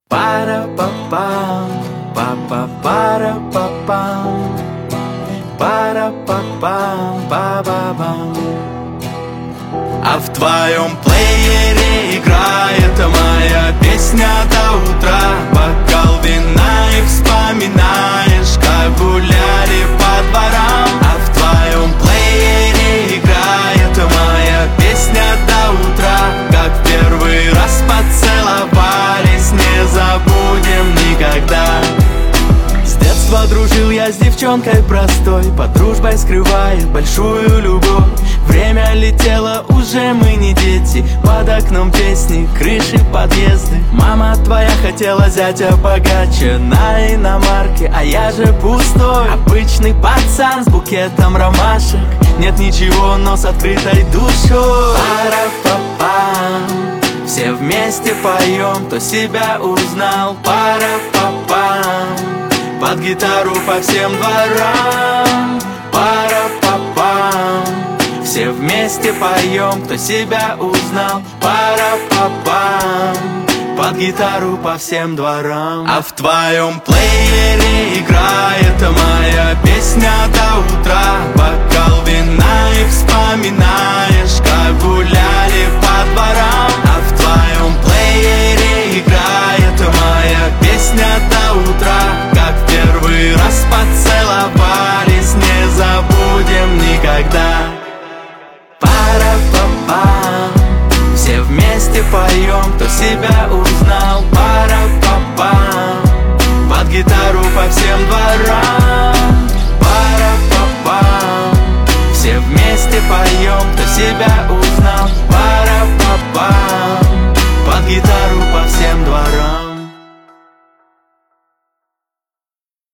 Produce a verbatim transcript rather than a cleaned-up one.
Пара-па-пам, па-па-пара-па-пам, пара-па-пам, па-ба-бам. А в твоем плеере играет моя песня до утра. Бокал вина и вспоминаешь, как гуляли по дворам. А в твоем плеере играет моя песня до утра. Как в первый раз поцеловались, не забудем никогда. С детства дружил я с девчонкой простой, под дружбой скрывая большую любовь. Время летело, уже мы не дети, под окном песни, крыши, подъезды. Мама твоя хотела зятя богаче на иномарке, а я же пустой, обычный пацан с букетом ромашек. Нет ничего, но с открытой душой. Пара-па-пам, все вместе поем, кто себя узнал. Пара-па-пам, под гитару по всем дворам. Пара-па-пам, все вместе поем, кто себя узнал. Пара-па-пам, под гитару по всем дворам. А в твоем плеере играет моя песня до утра. Бокал вина и вспоминаешь, как гуляли по дворам. А в твоем плеере